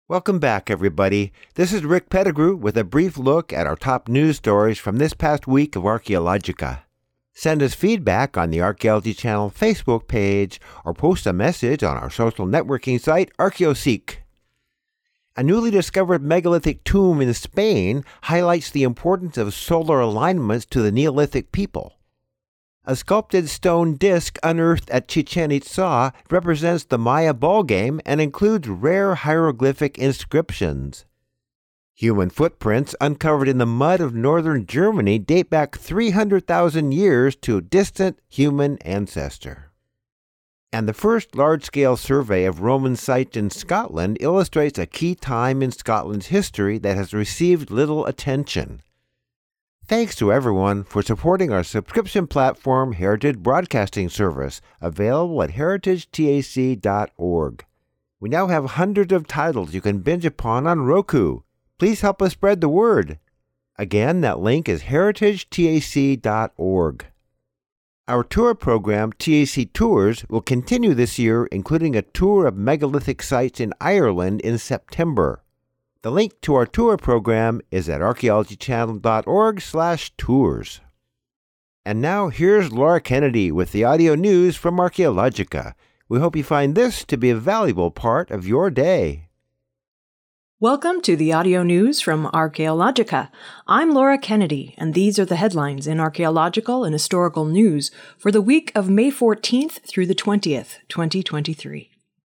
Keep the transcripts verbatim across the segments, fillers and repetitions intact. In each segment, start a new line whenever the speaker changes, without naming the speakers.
Welcome back, everybody. This is Rick Pettigrew with a brief look at our top news stories from this past week of Archaeologica. Send us feedback on the Archaeology Channel Facebook page or post a message on our social networking site, ArchaeoSeek. A newly discovered megalithic tomb in Spain highlights the importance of solar alignments to the Neolithic people. A sculpted stone disc unearthed at Chichen Itza represents the Maya ballgame and includes rare hieroglyphic inscriptions. Human footprints uncovered in the mud of northern Germany date back three hundred thousand years to a distant human ancestor. And the first large-scale survey of Roman sites in Scotland illustrates a key time in Scotland's history that has received little attention. Thanks to everyone for supporting our subscription platform, Heritage Broadcasting Service, available at heritage tac dot org. We now have hundreds of titles you can binge upon on Roku. Please help us spread the word. Again, that link is heritage tac dot org. Our tour program, T A C Tours, will continue this year, including a tour of megalithic sites in Ireland in September. The link to our tour program is at archaeology channel dot org slash tours. And now here's Laura Kennedy with the audio news from Archaeologica. We hope you find this to be a valuable part of your day.
Welcome to the audio news from Archaeologica. I'm Laura Kennedy, and these are the headlines in archaeological and historical news for the week of May fourteenth through the twentieth, twenty twenty-three.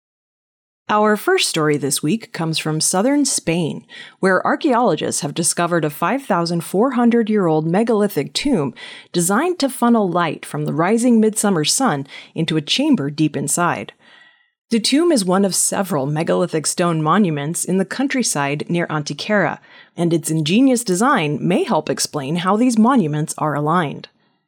Our first story this week comes from southern Spain, where archaeologists have discovered a five thousand four hundred year old megalithic tomb designed to funnel light from the rising midsummer sun into a chamber deep inside. The tomb is one of several megalithic stone monuments in the countryside near Antequera, and its ingenious design may help explain how these monuments are aligned.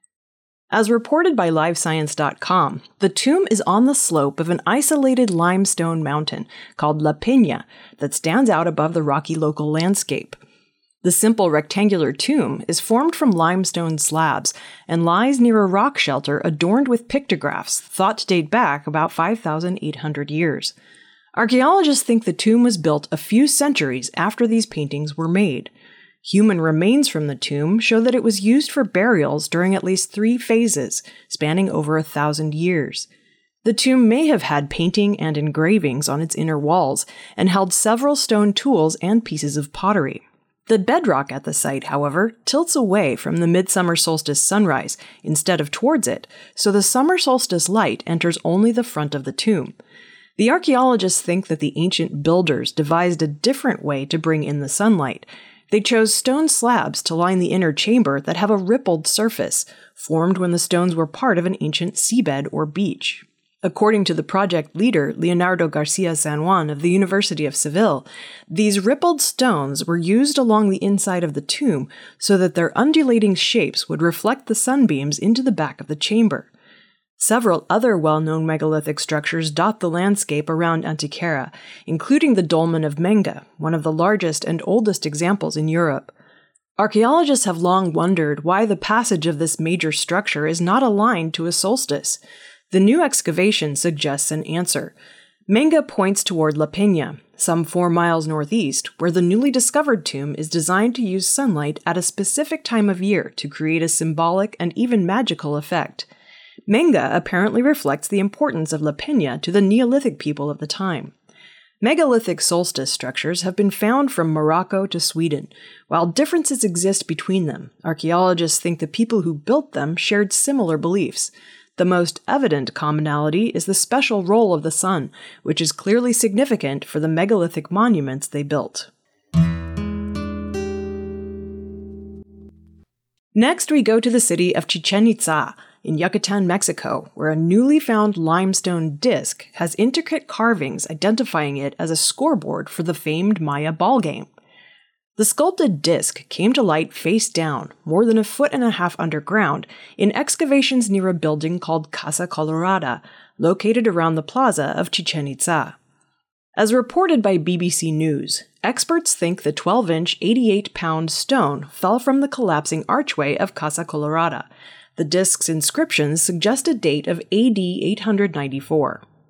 As reported by live science dot com, the tomb is on the slope of an isolated limestone mountain called La Peña that stands out above the rocky local landscape. The simple rectangular tomb is formed from limestone slabs and lies near a rock shelter adorned with pictographs thought to date back about five thousand eight hundred years. Archaeologists think the tomb was built a few centuries after these paintings were made. Human remains from the tomb show that it was used for burials during at least three phases, spanning over a thousand years. The tomb may have had painting and engravings on its inner walls, and held several stone tools and pieces of pottery. The bedrock at the site, however, tilts away from the midsummer solstice sunrise instead of towards it, so the summer solstice light enters only the front of the tomb. The archaeologists think that the ancient builders devised a different way to bring in the sunlight. They chose stone slabs to line the inner chamber that have a rippled surface, formed when the stones were part of an ancient seabed or beach. According to the project leader, Leonardo Garcia San Juan of the University of Seville, these rippled stones were used along the inside of the tomb so that their undulating shapes would reflect the sunbeams into the back of the chamber. Several other well-known megalithic structures dot the landscape around Antequera, including the Dolmen of Menga, one of the largest and oldest examples in Europe. Archaeologists have long wondered why the passage of this major structure is not aligned to a solstice. The new excavation suggests an answer. Menga points toward La Peña, some four miles northeast, where the newly discovered tomb is designed to use sunlight at a specific time of year to create a symbolic and even magical effect. Menga apparently reflects the importance of La Peña to the Neolithic people of the time. Megalithic solstice structures have been found from Morocco to Sweden. While differences exist between them, archaeologists think the people who built them shared similar beliefs. The most evident commonality is the special role of the sun, which is clearly significant for the megalithic monuments they built. Next, we go to the city of Chichen Itza in Yucatan, Mexico, where a newly found limestone disc has intricate carvings identifying it as a scoreboard for the famed Maya ball game. The sculpted disc came to light face down, more than a foot and a half underground, in excavations near a building called Casa Colorada, located around the plaza of Chichen Itza. As reported by B B C News, experts think the twelve-inch, eighty-eight pound stone fell from the collapsing archway of Casa Colorada. The disc's inscriptions suggest a date of A D eight hundred ninety-four.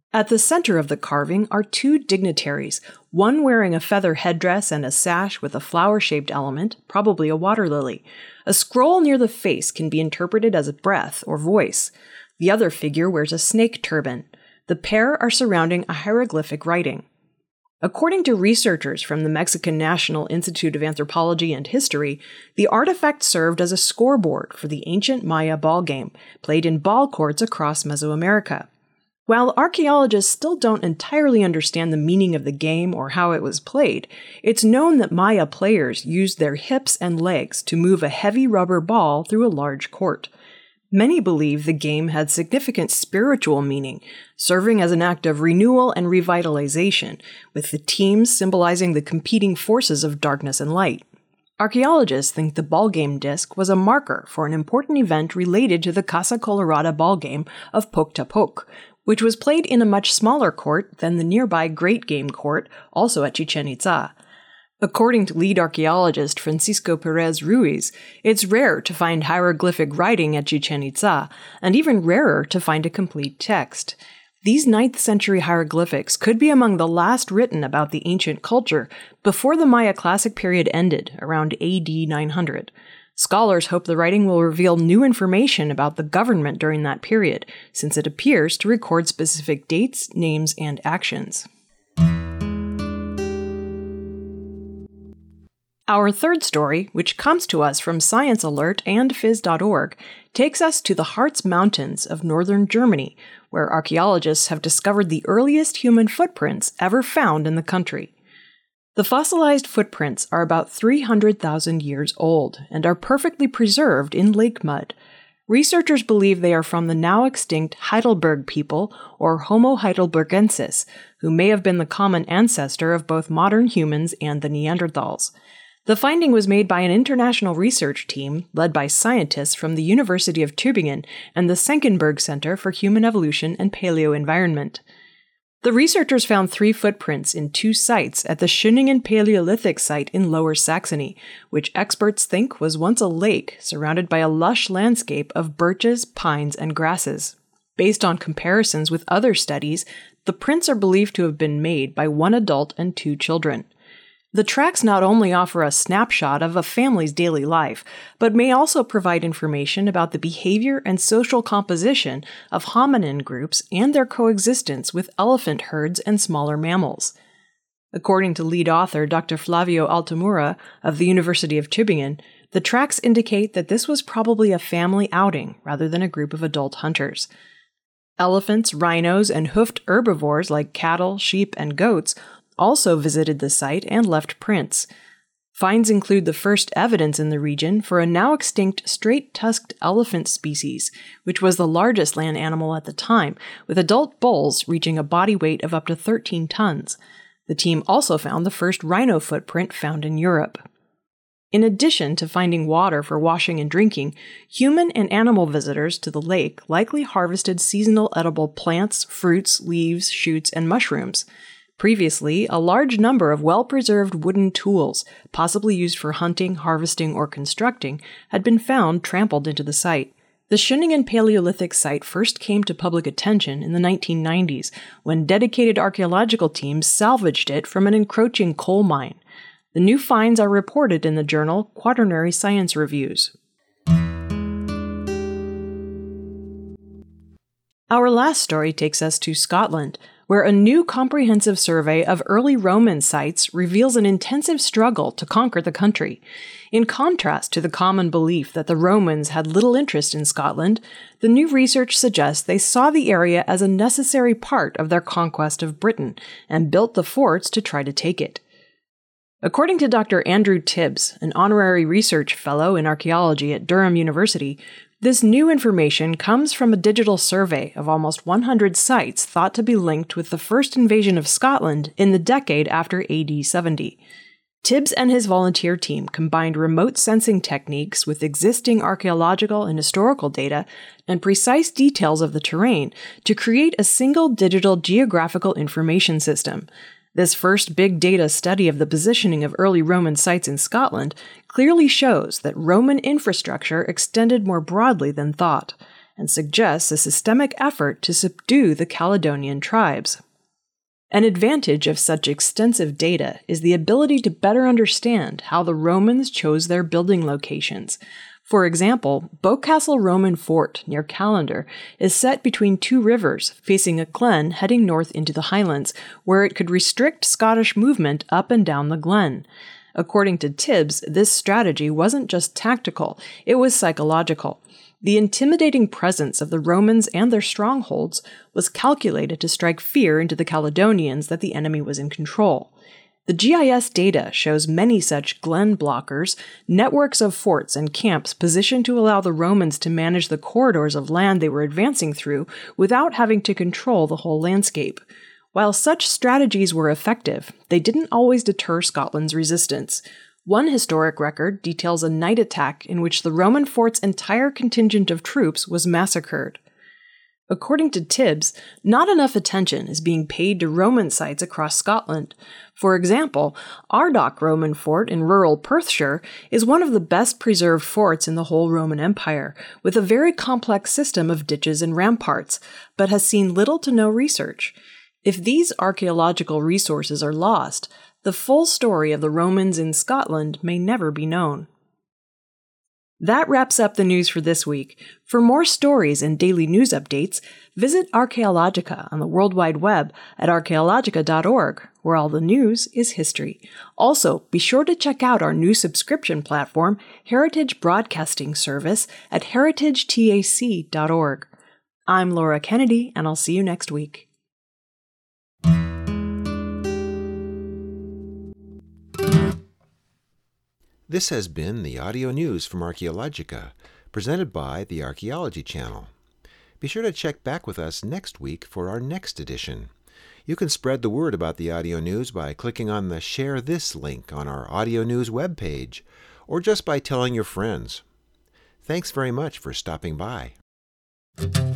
At the center of the carving are two dignitaries, one wearing a feather headdress and a sash with a flower-shaped element, probably a water lily. A scroll near the face can be interpreted as a breath or voice. The other figure wears a snake turban. The pair are surrounding a hieroglyphic writing. According to researchers from the Mexican National Institute of Anthropology and History, the artifact served as a scoreboard for the ancient Maya ball game, played in ball courts across Mesoamerica. While archaeologists still don't entirely understand the meaning of the game or how it was played, it's known that Maya players used their hips and legs to move a heavy rubber ball through a large court. Many believe the game had significant spiritual meaning, serving as an act of renewal and revitalization, with the teams symbolizing the competing forces of darkness and light. Archaeologists think the ballgame disc was a marker for an important event related to the Casa Colorada ballgame of Poctapoc, which was played in a much smaller court than the nearby Great Game Court, also at Chichen Itza. According to lead archaeologist Francisco Perez Ruiz, it's rare to find hieroglyphic writing at Chichen Itza, and even rarer to find a complete text. These ninth century hieroglyphics could be among the last written about the ancient culture before the Maya Classic period ended, around A D nine hundred. Scholars hope the writing will reveal new information about the government during that period, since it appears to record specific dates, names, and actions. Our third story, which comes to us from Science Alert and phys dot org, takes us to the Harz Mountains of northern Germany, where archaeologists have discovered the earliest human footprints ever found in the country. The fossilized footprints are about three hundred thousand years old and are perfectly preserved in lake mud. Researchers believe they are from the now extinct Heidelberg people, or Homo heidelbergensis, who may have been the common ancestor of both modern humans and the Neanderthals. The finding was made by an international research team led by scientists from the University of Tübingen and the Senckenberg Center for Human Evolution and Paleoenvironment. The researchers found three footprints in two sites at the Schöningen Paleolithic site in Lower Saxony, which experts think was once a lake surrounded by a lush landscape of birches, pines, and grasses. Based on comparisons with other studies, the prints are believed to have been made by one adult and two children. The tracks not only offer a snapshot of a family's daily life, but may also provide information about the behavior and social composition of hominin groups and their coexistence with elephant herds and smaller mammals. According to lead author Doctor Flavio Altamura of the University of Tübingen, the tracks indicate that this was probably a family outing rather than a group of adult hunters. Elephants, rhinos, and hoofed herbivores like cattle, sheep, and goats also visited the site and left prints. Finds include the first evidence in the region for a now extinct straight-tusked elephant species, which was the largest land animal at the time, with adult bulls reaching a body weight of up to thirteen tons. The team also found the first rhino footprint found in Europe. In addition to finding water for washing and drinking, human and animal visitors to the lake likely harvested seasonal edible plants, fruits, leaves, shoots, and mushrooms. Previously, a large number of well-preserved wooden tools, possibly used for hunting, harvesting, or constructing, had been found trampled into the site. The Schöningen Paleolithic site first came to public attention in the nineteen nineties, when dedicated archaeological teams salvaged it from an encroaching coal mine. The new finds are reported in the journal Quaternary Science Reviews. Our last story takes us to Scotland, where a new comprehensive survey of early Roman sites reveals an intensive struggle to conquer the country. In contrast to the common belief that the Romans had little interest in Scotland, the new research suggests they saw the area as a necessary part of their conquest of Britain and built the forts to try to take it. According to Doctor Andrew Tibbs, an honorary research fellow in archaeology at Durham University, this new information comes from a digital survey of almost one hundred sites thought to be linked with the first invasion of Scotland in the decade after A D seventy. Tibbs and his volunteer team combined remote sensing techniques with existing archaeological and historical data and precise details of the terrain to create a single digital geographical information system. This first big data study of the positioning of early Roman sites in Scotland clearly shows that Roman infrastructure extended more broadly than thought. and suggests a systemic effort to subdue the Caledonian tribes. An advantage of such extensive data is the ability to better understand how the Romans chose their building locations. For example, Boscastle Roman Fort near Callander is set between two rivers, facing a glen heading north into the Highlands, where it could restrict Scottish movement up and down the glen. According to Tibbs, this strategy wasn't just tactical, it was psychological. The intimidating presence of the Romans and their strongholds was calculated to strike fear into the Caledonians that the enemy was in control. The G I S data shows many such glen blockers, networks of forts and camps positioned to allow the Romans to manage the corridors of land they were advancing through without having to control the whole landscape. While such strategies were effective, they didn't always deter Scotland's resistance. One historic record details a night attack in which the Roman fort's entire contingent of troops was massacred. According to Tibbs, not enough attention is being paid to Roman sites across Scotland. For example, Ardagh Roman Fort in rural Perthshire is one of the best preserved forts in the whole Roman Empire, with a very complex system of ditches and ramparts, but has seen little to no research. If these archaeological resources are lost, the full story of the Romans in Scotland may never be known. That wraps up the news for this week. For more stories and daily news updates, visit Archaeologica on the World Wide Web at archaeologica dot org, where all the news is history. Also, be sure to check out our new subscription platform, Heritage Broadcasting Service, at heritage tac dot org. I'm Laura Kennedy, and I'll see you next week.
This has been the audio news from Archaeologica, presented by the Archaeology Channel. Be sure to check back with us next week for our next edition. You can spread the word about the audio news by clicking on the Share This link on our audio news webpage, or just by telling your friends. Thanks very much for stopping by.